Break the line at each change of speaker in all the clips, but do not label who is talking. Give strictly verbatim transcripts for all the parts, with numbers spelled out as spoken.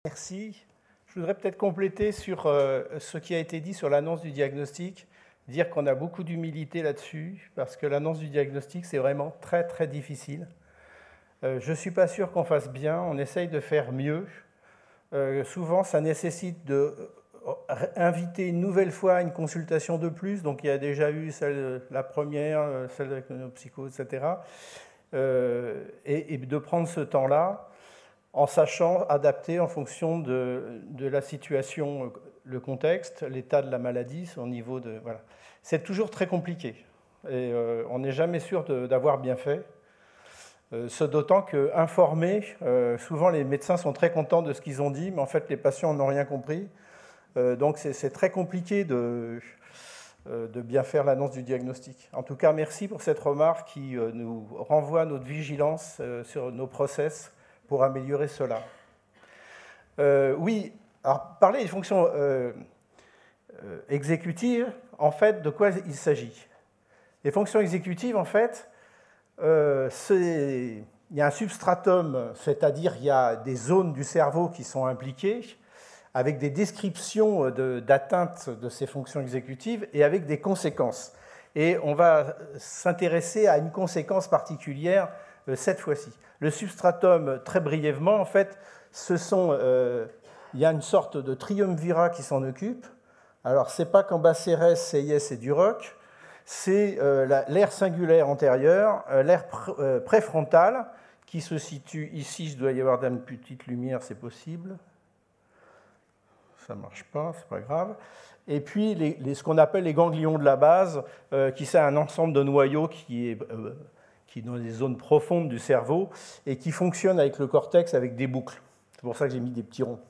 Merci. Je voudrais peut-être compléter sur euh, ce qui a été dit sur l'annonce du diagnostic, dire qu'on a beaucoup d'humilité là-dessus, parce que l'annonce du diagnostic, c'est vraiment très, très difficile. Euh, je ne suis pas sûr qu'on fasse bien, on essaye de faire mieux. Euh, souvent, ça nécessite d'inviter une nouvelle fois à une consultation de plus, donc il y a déjà eu celle, la première, celle avec nos psychos, et cetera, euh, et, et de prendre ce temps-là, en sachant adapter en fonction de, de la situation, le contexte, l'état de la maladie, son niveau de... Voilà. C'est toujours très compliqué, et euh, on n'est jamais sûr de, d'avoir bien fait. Euh, ce d'autant qu'informés, euh, souvent les médecins sont très contents de ce qu'ils ont dit, mais en fait les patients n'ont rien compris. Euh, donc c'est, c'est très compliqué de, euh, de bien faire l'annonce du diagnostic. En tout cas, merci pour cette remarque qui euh, nous renvoie à notre vigilance euh, sur nos process, pour améliorer cela. Euh, oui, alors parler des fonctions euh, euh, exécutives, en fait, de quoi il s'agit? Les fonctions exécutives, en fait, euh, c'est, il y a un substratum, c'est-à-dire il y a des zones du cerveau qui sont impliquées, avec des descriptions de, d'atteinte de ces fonctions exécutives et avec des conséquences. Et on va s'intéresser à une conséquence particulière euh, cette fois-ci. Le substratum, très brièvement, en fait, ce sont, euh, il y a une sorte de triumvirat qui s'en occupe. Alors, ce n'est pas Cambacérès, Sayes et Duroc, c'est euh, la, l'aire singulaire antérieure, euh, l'aire pr- euh, préfrontale, qui se situe ici. Je dois y avoir une petite lumière, c'est possible. Ça ne marche pas, c'est pas grave. Et puis, les, les, ce qu'on appelle les ganglions de la base, euh, qui sont un ensemble de noyaux qui est... Euh, qui est dans les zones profondes du cerveau et qui fonctionne avec le cortex avec des boucles. C'est pour ça que j'ai mis des petits ronds.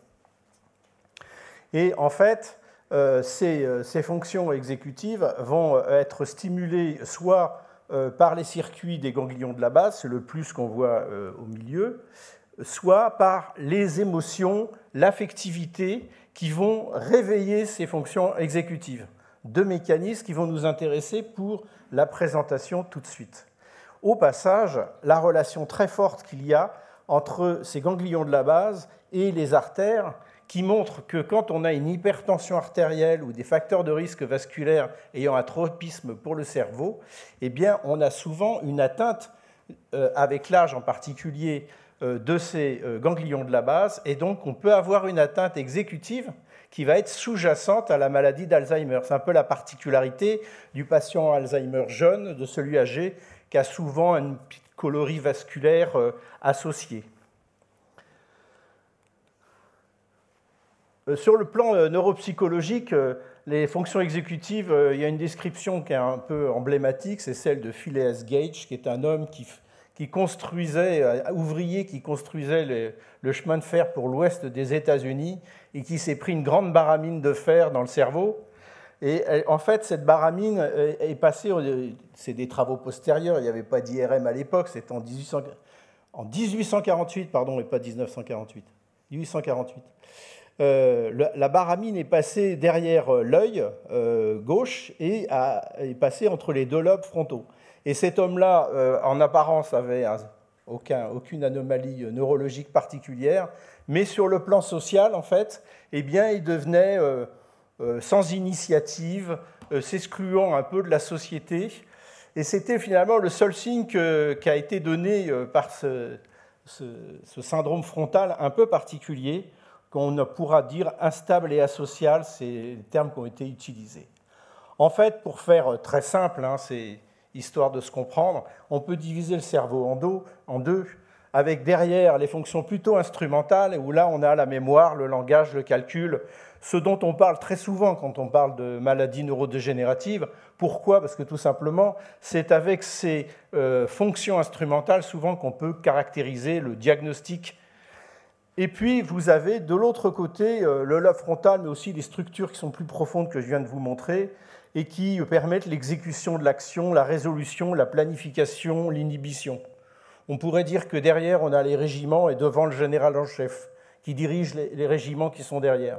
Et en fait, euh, ces, ces fonctions exécutives vont être stimulées soit euh, par les circuits des ganglions de la base, c'est le plus qu'on voit euh, au milieu, soit par les émotions, l'affectivité, qui vont réveiller ces fonctions exécutives. Deux mécanismes qui vont nous intéresser pour la présentation tout de suite. Au passage, la relation très forte qu'il y a entre ces ganglions de la base et les artères, qui montre que quand on a une hypertension artérielle ou des facteurs de risque vasculaire ayant un tropisme pour le cerveau, eh bien, on a souvent une atteinte, euh, avec l'âge en particulier, euh, de ces euh, ganglions de la base, et donc on peut avoir une atteinte exécutive qui va être sous-jacente à la maladie d'Alzheimer. C'est un peu la particularité du patient Alzheimer jeune, de celui âgé, qui a souvent une petite colorie vasculaire euh, associée. Euh, sur le plan euh, neuropsychologique, euh, les fonctions exécutives, euh, il y a une description qui est un peu emblématique, c'est celle de Phileas Gage, qui est un homme qui, qui construisait, euh, ouvrier qui construisait les, le chemin de fer pour l'ouest des États-Unis et qui s'est pris une grande baramine de fer dans le cerveau. Et en fait, cette baramine est passée, c'est des travaux postérieurs, il n'y avait pas d'I R M à l'époque, c'était en dix-huit cents, en dix-huit cent quarante-huit, pardon, et pas dix-neuf cent quarante-huit, dix-huit cent quarante-huit. Euh, la baramine est passée derrière l'œil euh, gauche et a, est passée entre les deux lobes frontaux. Et cet homme-là, euh, en apparence, avait un, aucun, aucune anomalie neurologique particulière, mais sur le plan social, en fait, eh bien, il devenait... Euh, Euh, sans initiative, euh, s'excluant un peu de la société. Et c'était finalement le seul signe que, qui a été donné euh, par ce, ce, ce syndrome frontal un peu particulier, qu'on pourra dire instable et asocial, c'est les termes qui ont été utilisés. En fait, pour faire très simple, hein, c'est histoire de se comprendre, on peut diviser le cerveau en deux, en deux, avec derrière les fonctions plutôt instrumentales, où là on a la mémoire, le langage, le calcul, ce dont on parle très souvent quand on parle de maladies neurodégénératives. Pourquoi ? Parce que tout simplement, c'est avec ces euh, fonctions instrumentales souvent qu'on peut caractériser le diagnostic. Et puis, vous avez de l'autre côté euh, le lobe frontal, mais aussi les structures qui sont plus profondes que je viens de vous montrer et qui permettent l'exécution de l'action, la résolution, la planification, l'inhibition. On pourrait dire que derrière, on a les régiments et devant le général en chef qui dirige les, les régiments qui sont derrière.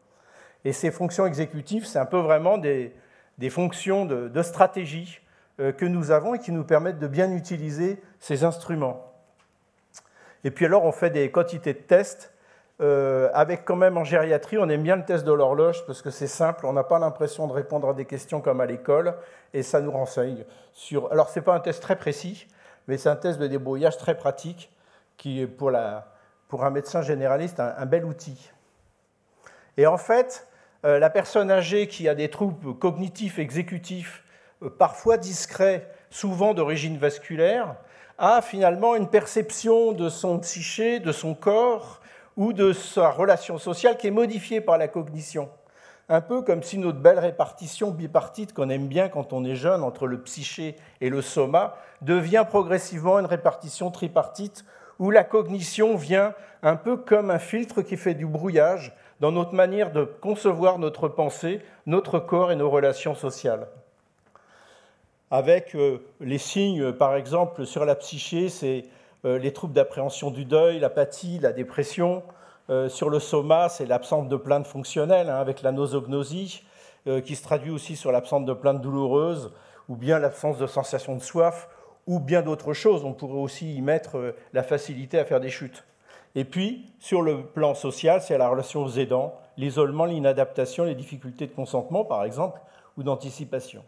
Et ces fonctions exécutives, c'est un peu vraiment des, des fonctions de, de stratégie euh, que nous avons et qui nous permettent de bien utiliser ces instruments. Et puis alors, on fait des quantités de tests euh, avec quand même en gériatrie, on aime bien le test de l'horloge parce que c'est simple, on n'a pas l'impression de répondre à des questions comme à l'école, et ça nous renseigne sur... Alors, ce n'est pas un test très précis, mais c'est un test de débrouillage très pratique qui est pour, la, pour un médecin généraliste un, un bel outil. Et en fait, euh, la personne âgée qui a des troubles cognitifs exécutifs, euh, parfois discrets, souvent d'origine vasculaire, a finalement une perception de son psyché, de son corps ou de sa relation sociale qui est modifiée par la cognition. Un peu comme si notre belle répartition bipartite qu'on aime bien quand on est jeune entre le psyché et le soma devient progressivement une répartition tripartite où la cognition vient un peu comme un filtre qui fait du brouillage dans notre manière de concevoir notre pensée, notre corps et nos relations sociales. Avec euh, les signes, par exemple, sur la psyché, c'est euh, les troubles d'appréhension du deuil, l'apathie, la dépression. Euh, sur le soma, c'est l'absence de plaintes fonctionnelles, hein, avec la nosognosie, euh, qui se traduit aussi sur l'absence de plaintes douloureuses, ou bien l'absence de sensation de soif, ou bien d'autres choses. On pourrait aussi y mettre euh, la facilité à faire des chutes. Et puis, sur le plan social, c'est la relation aux aidants, l'isolement, l'inadaptation, les difficultés de consentement, par exemple, ou d'anticipation.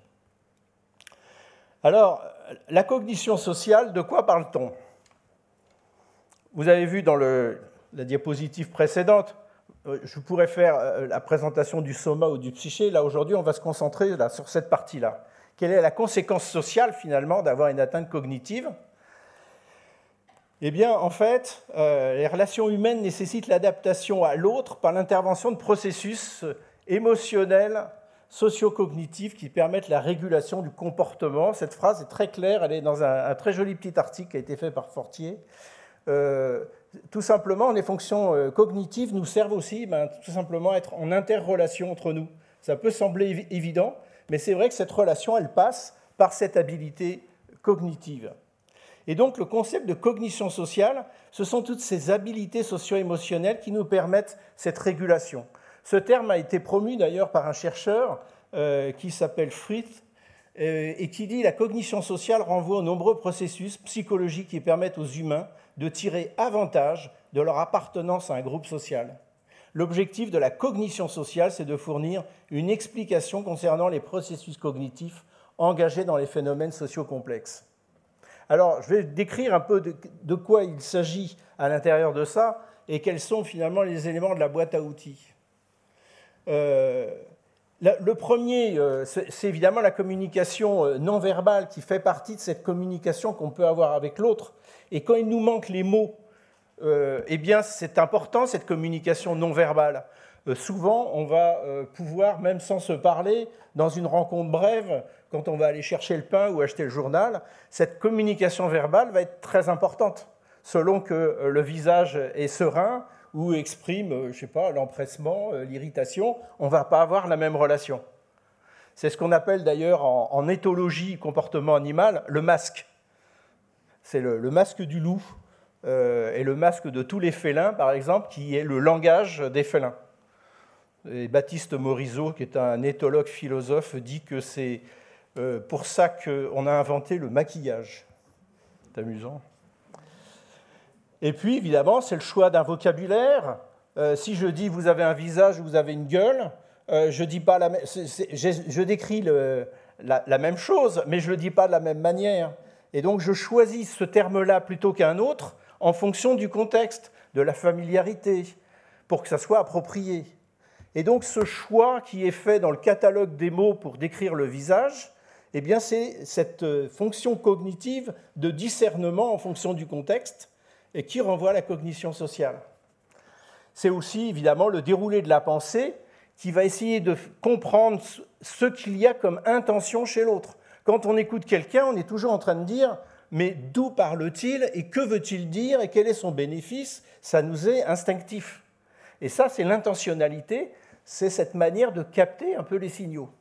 Alors, la cognition sociale, de quoi parle-t-on ? Vous avez vu dans le, la diapositive précédente, je pourrais faire la présentation du soma ou du psyché. Là, aujourd'hui, on va se concentrer là, sur cette partie-là. Quelle est la conséquence sociale, finalement, d'avoir une atteinte cognitive ? Eh bien, en fait, euh, les relations humaines nécessitent l'adaptation à l'autre par l'intervention de processus émotionnels, socio-cognitifs qui permettent la régulation du comportement. Cette phrase est très claire, elle est dans un, un très joli petit article qui a été fait par Fortier. Euh, tout simplement, les fonctions euh, cognitives nous servent aussi ben, tout simplement à être en interrelation entre nous. Ça peut sembler évi- évident, mais c'est vrai que cette relation, elle passe par cette habilité cognitive. Et donc, le concept de cognition sociale, ce sont toutes ces habilités socio-émotionnelles qui nous permettent cette régulation. Ce terme a été promu d'ailleurs par un chercheur euh, qui s'appelle Frith euh, et qui dit « La cognition sociale renvoie aux nombreux processus psychologiques qui permettent aux humains de tirer avantage de leur appartenance à un groupe social. L'objectif de la cognition sociale, c'est de fournir une explication concernant les processus cognitifs engagés dans les phénomènes sociaux complexes. » Alors, je vais décrire un peu de, de quoi il s'agit à l'intérieur de ça et quels sont finalement les éléments de la boîte à outils. Euh, le premier, euh, c'est évidemment la communication non verbale qui fait partie de cette communication qu'on peut avoir avec l'autre. Et quand il nous manque les mots, euh, eh bien, c'est important, cette communication non verbale. Euh, souvent, on va euh, pouvoir, même sans se parler, dans une rencontre brève, quand on va aller chercher le pain ou acheter le journal, cette communication verbale va être très importante, selon que le visage est serein ou exprime, je ne sais pas, l'empressement, l'irritation, on ne va pas avoir la même relation. C'est ce qu'on appelle d'ailleurs en, en éthologie, comportement animal, le masque. C'est le, le masque du loup euh, et le masque de tous les félins, par exemple, qui est le langage des félins. Et Baptiste Morisot, qui est un éthologue philosophe, dit que c'est euh, pour ça qu'on a inventé le maquillage. C'est amusant. Et puis, évidemment, c'est le choix d'un vocabulaire. Euh, si je dis « vous avez un visage » ou « vous avez une gueule euh, », je, dis pas la même, c'est, c'est, je, je décris le, la, la même chose, mais je ne le dis pas de la même manière. Et donc, je choisis ce terme-là plutôt qu'un autre en fonction du contexte, de la familiarité, pour que ça soit approprié. Et donc, ce choix qui est fait dans le catalogue des mots pour décrire le visage, eh bien, c'est cette fonction cognitive de discernement en fonction du contexte et qui renvoie à la cognition sociale. C'est aussi, évidemment, le déroulé de la pensée qui va essayer de comprendre ce qu'il y a comme intention chez l'autre. Quand on écoute quelqu'un, on est toujours en train de dire « mais d'où parle-t-il et que veut-il dire et quel est son bénéfice ?» Ça nous est instinctif. Et ça, c'est l'intentionnalité, c'est cette manière de capter un peu les signaux.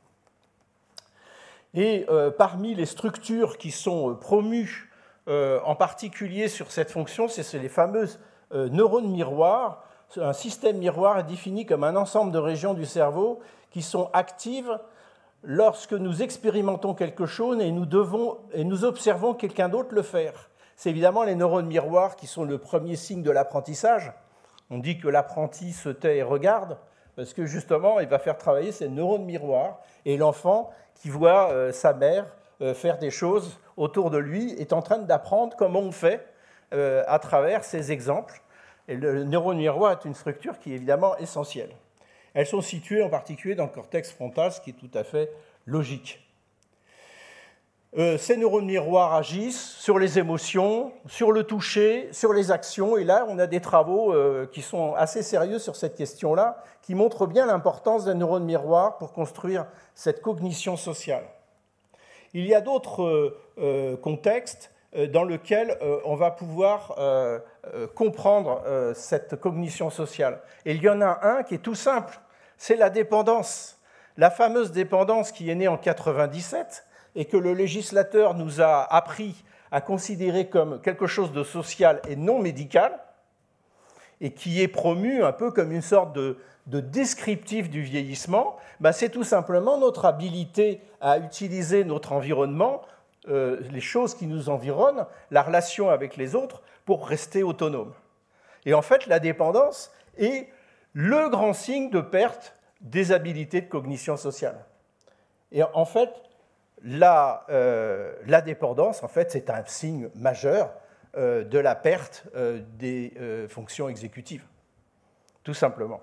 Et euh, parmi les structures qui sont promues Euh, en particulier sur cette fonction, c'est les fameuses euh, neurones miroirs. Un système miroir est défini comme un ensemble de régions du cerveau qui sont actives lorsque nous expérimentons quelque chose et nous, devons, et nous observons quelqu'un d'autre le faire. C'est évidemment les neurones miroirs qui sont le premier signe de l'apprentissage. On dit que l'apprenti se tait et regarde, parce que justement, il va faire travailler ses neurones miroirs, et l'enfant qui voit euh, sa mère euh, faire des choses autour de lui est en train d'apprendre comment on fait euh, à travers ces exemples. Et le neurone miroir est une structure qui est évidemment essentielle. Elles sont situées en particulier dans le cortex frontal, ce qui est tout à fait logique. Euh, ces neurones miroirs agissent sur les émotions, sur le toucher, sur les actions, et là on a des travaux euh, qui sont assez sérieux sur cette question-là, qui montrent bien l'importance des neurones miroirs pour construire cette cognition sociale. Il y a d'autres euh, euh, contextes euh, dans lesquels euh, on va pouvoir euh, euh, comprendre euh, cette cognition sociale. Et il y en a un qui est tout simple, c'est la dépendance. La fameuse dépendance qui est née en quatre-vingt-dix-sept, et que le législateur nous a appris à considérer comme quelque chose de social et non médical, et qui est promu un peu comme une sorte de, de descriptif du vieillissement, ben c'est tout simplement notre habilité à utiliser notre environnement, euh, les choses qui nous environnent, la relation avec les autres, pour rester autonome. Et en fait, la dépendance est le grand signe de perte des habilités de cognition sociale. Et en fait, La, euh, la dépendance, en fait, c'est un signe majeur euh, de la perte euh, des euh, fonctions exécutives, tout simplement.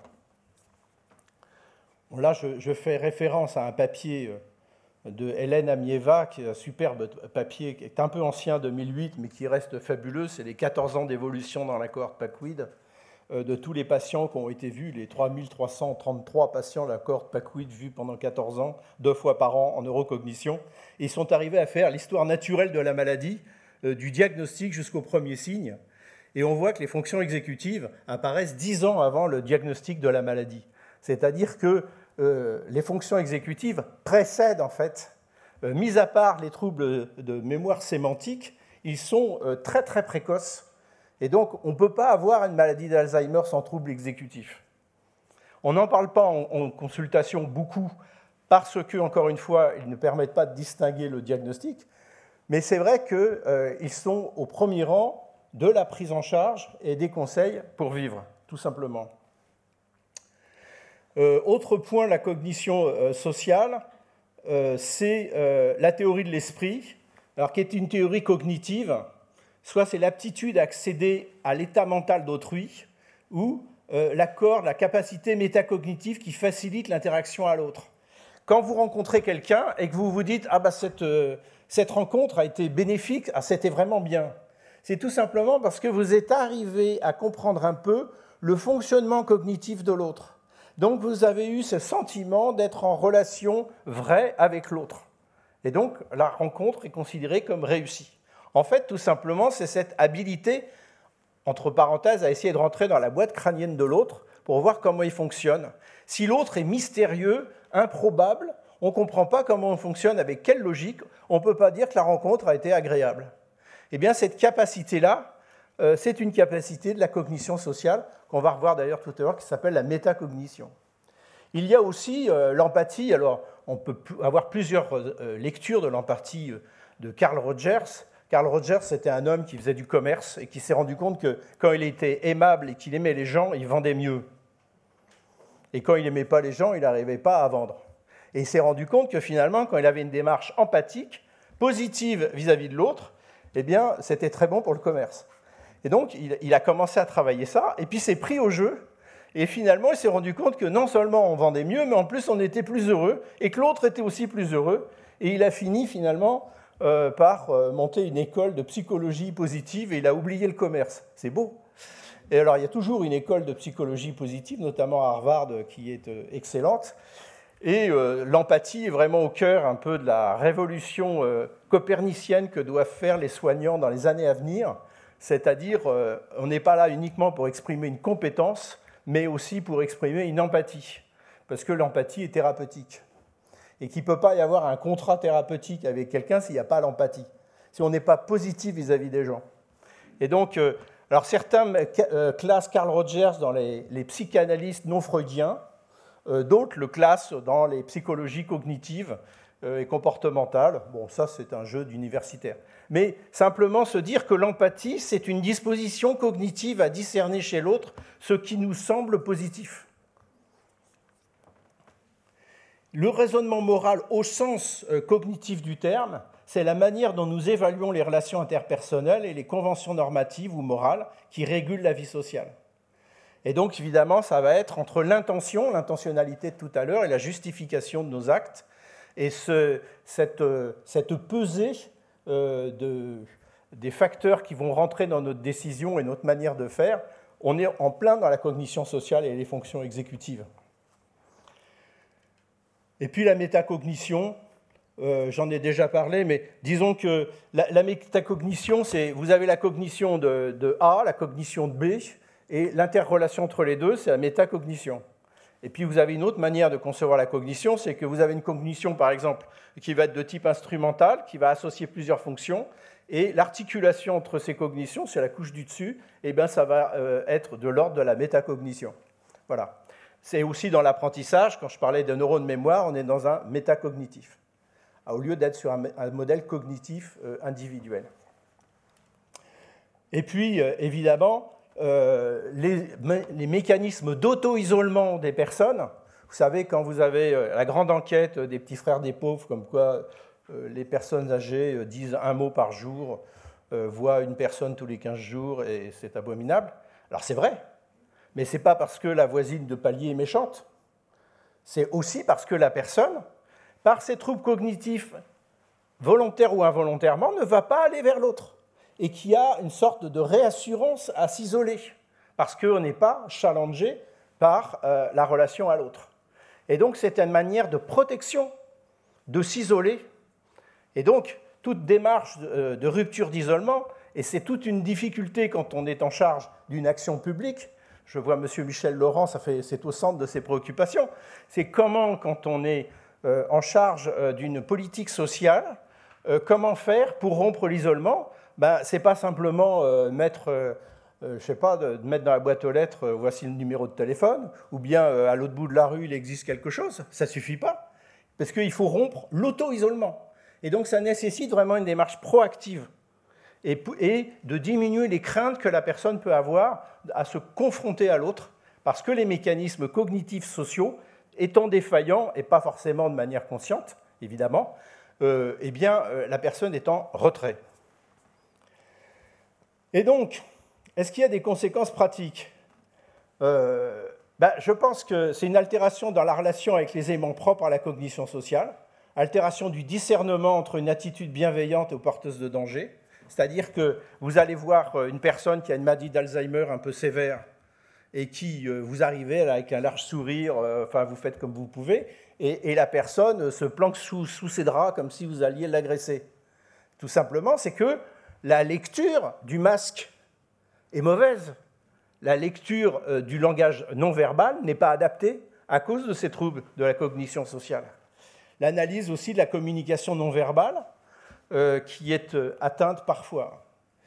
Bon, là, je, je fais référence à un papier de Hélène Amieva, qui est un superbe papier, qui est un peu ancien, deux mille huit, mais qui reste fabuleux. C'est les quatorze ans d'évolution dans la cohorte PACWID de tous les patients qui ont été vus, les trois mille trois cent trente-trois patients de la cohorte PACWID vus pendant quatorze ans, deux fois par an en neurocognition. Et ils sont arrivés à faire l'histoire naturelle de la maladie, euh, du diagnostic jusqu'au premier signe. Et on voit que les fonctions exécutives apparaissent dix ans avant le diagnostic de la maladie. C'est-à-dire que euh, les fonctions exécutives précèdent, en fait, euh, mis à part les troubles de mémoire sémantique, ils sont euh, très très précoces. Et donc, on ne peut pas avoir une maladie d'Alzheimer sans trouble exécutif. On n'en parle pas en, en consultation beaucoup, parce que, encore une fois, ils ne permettent pas de distinguer le diagnostic, mais c'est vrai qu'ils euh, sont au premier rang de la prise en charge et des conseils pour vivre, tout simplement. Euh, autre point, la cognition euh, sociale, euh, c'est euh, la théorie de l'esprit, alors qui est une théorie cognitive. Soit c'est l'aptitude à accéder à l'état mental d'autrui, ou euh, l'accord, la capacité métacognitive qui facilite l'interaction à l'autre. Quand vous rencontrez quelqu'un et que vous vous dites « Ah, bah, cette, euh, cette rencontre a été bénéfique, ah, c'était vraiment bien », c'est tout simplement parce que vous êtes arrivé à comprendre un peu le fonctionnement cognitif de l'autre. Donc, vous avez eu ce sentiment d'être en relation vraie avec l'autre. Et donc, la rencontre est considérée comme réussie. En fait, tout simplement, c'est cette habilité, entre parenthèses, à essayer de rentrer dans la boîte crânienne de l'autre pour voir comment il fonctionne. Si l'autre est mystérieux, improbable, on ne comprend pas comment on fonctionne, avec quelle logique, on ne peut pas dire que la rencontre a été agréable. Eh bien, cette capacité-là, euh, c'est une capacité de la cognition sociale, qu'on va revoir d'ailleurs tout à l'heure, qui s'appelle la métacognition. Il y a aussi euh, l'empathie. Alors, on peut avoir plusieurs euh, lectures de l'empathie de Carl Rogers. Carl Rogers, c'était un homme qui faisait du commerce et qui s'est rendu compte que quand il était aimable et qu'il aimait les gens, il vendait mieux. Et quand il n'aimait pas les gens, il n'arrivait pas à vendre. Et il s'est rendu compte que finalement, quand il avait une démarche empathique, positive vis-à-vis de l'autre, eh bien, c'était très bon pour le commerce. Et donc, il, il a commencé à travailler ça, et puis s'est pris au jeu. Et finalement, il s'est rendu compte que non seulement on vendait mieux, mais en plus on était plus heureux, et que l'autre était aussi plus heureux. Et il a fini finalement euh, par euh, monter une école de psychologie positive, et il a oublié le commerce. C'est beau. Et alors, il y a toujours une école de psychologie positive, notamment à Harvard, qui est euh, excellente. Et euh, l'empathie est vraiment au cœur un peu de la révolution euh, copernicienne que doivent faire les soignants dans les années à venir. C'est-à-dire, euh, on n'est pas là uniquement pour exprimer une compétence, mais aussi pour exprimer une empathie, parce que l'empathie est thérapeutique, et qu'il ne peut pas y avoir un contrat thérapeutique avec quelqu'un s'il n'y a pas l'empathie, si on n'est pas positif vis-à-vis des gens. Et donc, euh, alors certains euh, classent Carl Rogers dans les, les psychanalystes non freudiens, euh, d'autres le classent dans les psychologies cognitives, euh, et comportementale. Bon, ça, c'est un jeu d'universitaire. Mais simplement se dire que l'empathie, c'est une disposition cognitive à discerner chez l'autre ce qui nous semble positif. Le raisonnement moral au sens euh, cognitif du terme, c'est la manière dont nous évaluons les relations interpersonnelles et les conventions normatives ou morales qui régulent la vie sociale. Et donc, évidemment, ça va être entre l'intention, l'intentionnalité de tout à l'heure, et la justification de nos actes, et ce, cette, cette pesée euh, de, des facteurs qui vont rentrer dans notre décision et notre manière de faire, on est en plein dans la cognition sociale et les fonctions exécutives. Et puis la métacognition, euh, j'en ai déjà parlé, mais disons que la, la métacognition, c'est, vous avez la cognition de, de A, la cognition de B, et l'interrelation entre les deux, c'est la métacognition. Et puis vous avez une autre manière de concevoir la cognition, c'est que vous avez une cognition, par exemple, qui va être de type instrumental, qui va associer plusieurs fonctions, et l'articulation entre ces cognitions, c'est la couche du dessus, et bien ça va euh, être de l'ordre de la métacognition. Voilà. C'est aussi dans l'apprentissage, quand je parlais de neurones de mémoire, on est dans un métacognitif, au lieu d'être sur un, un modèle cognitif euh, individuel. Et puis, euh, évidemment, euh, les, les mécanismes d'auto-isolement des personnes, vous savez, quand vous avez euh, la grande enquête des petits frères des pauvres, comme quoi euh, les personnes âgées euh, disent un mot par jour, euh, voient une personne tous les quinze jours, et c'est abominable. Alors c'est vrai, mais ce n'est pas parce que la voisine de palier est méchante, c'est aussi parce que la personne, par ses troubles cognitifs, volontaires ou involontairement, ne va pas aller vers l'autre, et qui a une sorte de réassurance à s'isoler, parce qu'on n'est pas challengé par euh, la relation à l'autre. Et donc c'est une manière de protection, de s'isoler, et donc toute démarche de, de rupture d'isolement, et c'est toute une difficulté quand on est en charge d'une action publique. Je vois M. Michel Laurent, ça fait, c'est au centre de ses préoccupations. C'est comment, quand on est euh, en charge euh, d'une politique sociale, euh, comment faire pour rompre l'isolement. Ben, ce n'est pas simplement euh, mettre, euh, je sais pas, de, de mettre dans la boîte aux lettres, euh, voici le numéro de téléphone, ou bien euh, à l'autre bout de la rue, il existe quelque chose. Ça ne suffit pas, parce qu'il faut rompre l'auto-isolement. Et donc, ça nécessite vraiment une démarche proactive. Et de diminuer les craintes que la personne peut avoir à se confronter à l'autre, parce que les mécanismes cognitifs sociaux, étant défaillants, et pas forcément de manière consciente, évidemment, euh, eh bien, euh, la personne est en retrait. Et donc, est-ce qu'il y a des conséquences pratiques ? euh, ben, Je pense que c'est une altération dans la relation avec les éléments propres à la cognition sociale, altération du discernement entre une attitude bienveillante et porteuse de danger. C'est-à-dire que vous allez voir une personne qui a une maladie d'Alzheimer un peu sévère et qui vous arrivez avec un large sourire, enfin vous faites comme vous pouvez, et, et la personne se planque sous, sous ses draps comme si vous alliez l'agresser. Tout simplement, c'est que la lecture du masque est mauvaise. La lecture du langage non verbal n'est pas adaptée à cause de ces troubles de la cognition sociale. L'analyse aussi de la communication non verbale, Euh, qui est euh, atteinte parfois.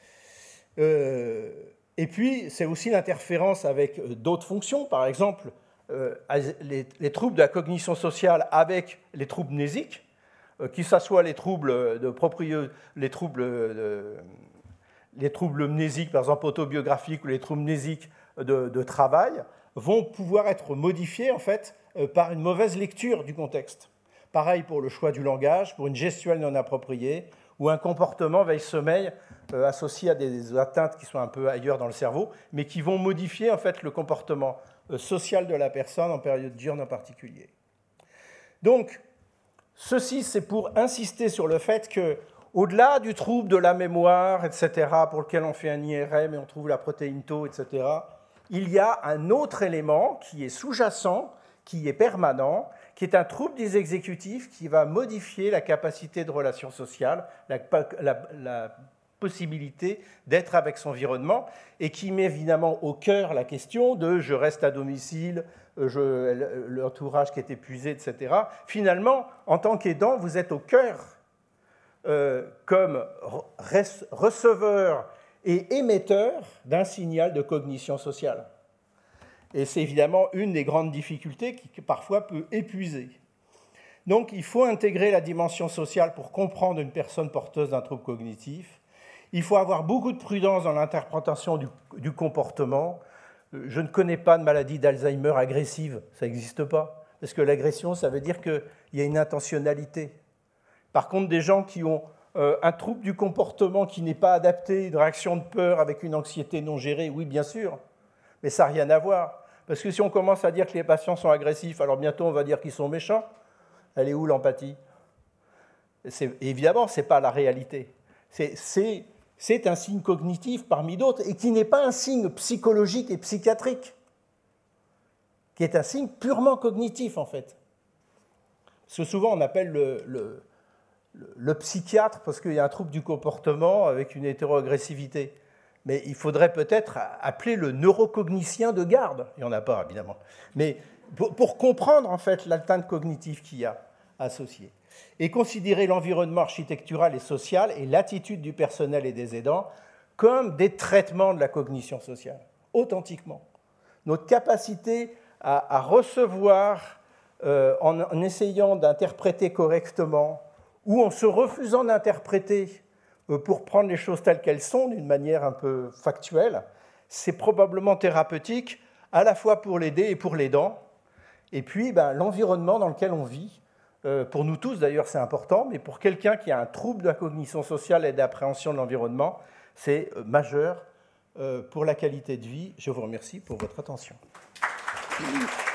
Euh, et puis, c'est aussi l'interférence avec euh, d'autres fonctions, par exemple, euh, les, les troubles de la cognition sociale avec les troubles mnésiques, euh, que ce soit les troubles, de proprio, les, troubles de, les troubles mnésiques, par exemple autobiographiques, ou les troubles mnésiques de, de travail, vont pouvoir être modifiés, en fait, euh, par une mauvaise lecture du contexte. Pareil pour le choix du langage, pour une gestuelle non appropriée, ou un comportement veille-sommeil euh, associé à des atteintes qui sont un peu ailleurs dans le cerveau, mais qui vont modifier en fait le comportement euh, social de la personne en période diurne en particulier. Donc, ceci, c'est pour insister sur le fait qu'au-delà du trouble de la mémoire, et cetera, pour lequel on fait un I R M et on trouve la protéine Tau, et cetera, il y a un autre élément qui est sous-jacent, qui est permanent, qui est un trouble des exécutifs qui va modifier la capacité de relation sociale, la, la, la possibilité d'être avec son environnement, et qui met évidemment au cœur la question de « je reste à domicile, je, l'entourage qui est épuisé, et cetera » Finalement, en tant qu'aidant, vous êtes au cœur euh, comme receveur et émetteur d'un signal de cognition sociale. Et c'est évidemment une des grandes difficultés qui parfois peut épuiser. Donc, il faut intégrer la dimension sociale pour comprendre une personne porteuse d'un trouble cognitif. Il faut avoir beaucoup de prudence dans l'interprétation du, du comportement. Je ne connais pas de maladie d'Alzheimer agressive, ça n'existe pas. Parce que l'agression, ça veut dire qu'il y a une intentionnalité. Par contre, des gens qui ont euh, un trouble du comportement qui n'est pas adapté, une réaction de peur avec une anxiété non gérée, oui, bien sûr, mais ça n'a rien à voir. Parce que si on commence à dire que les patients sont agressifs, alors bientôt on va dire qu'ils sont méchants. Elle est où l'empathie? Évidemment, ce n'est pas la réalité. C'est, c'est, c'est un signe cognitif parmi d'autres, et qui n'est pas un signe psychologique et psychiatrique, qui est un signe purement cognitif, en fait. Parce que souvent, on appelle le, le, le, le psychiatre parce qu'il y a un trouble du comportement avec une hétéroagressivité. Mais il faudrait peut-être appeler le neurocognicien de garde. Il n'y en a pas, évidemment. Mais pour, pour comprendre, en fait, l'atteinte cognitive qu'il y a associée. Et considérer l'environnement architectural et social et l'attitude du personnel et des aidants comme des traitements de la cognition sociale, authentiquement. Notre capacité à, à recevoir euh, en, en essayant d'interpréter correctement ou en se refusant d'interpréter euh, pour prendre les choses telles qu'elles sont d'une manière un peu factuelle, c'est probablement thérapeutique à la fois pour l'aider et pour l'aidant. Et puis, ben, l'environnement dans lequel on vit, euh, pour nous tous d'ailleurs c'est important, mais pour quelqu'un qui a un trouble de la cognition sociale et d'appréhension de l'environnement, c'est euh, majeur euh, pour la qualité de vie. Je vous remercie pour votre attention. Merci.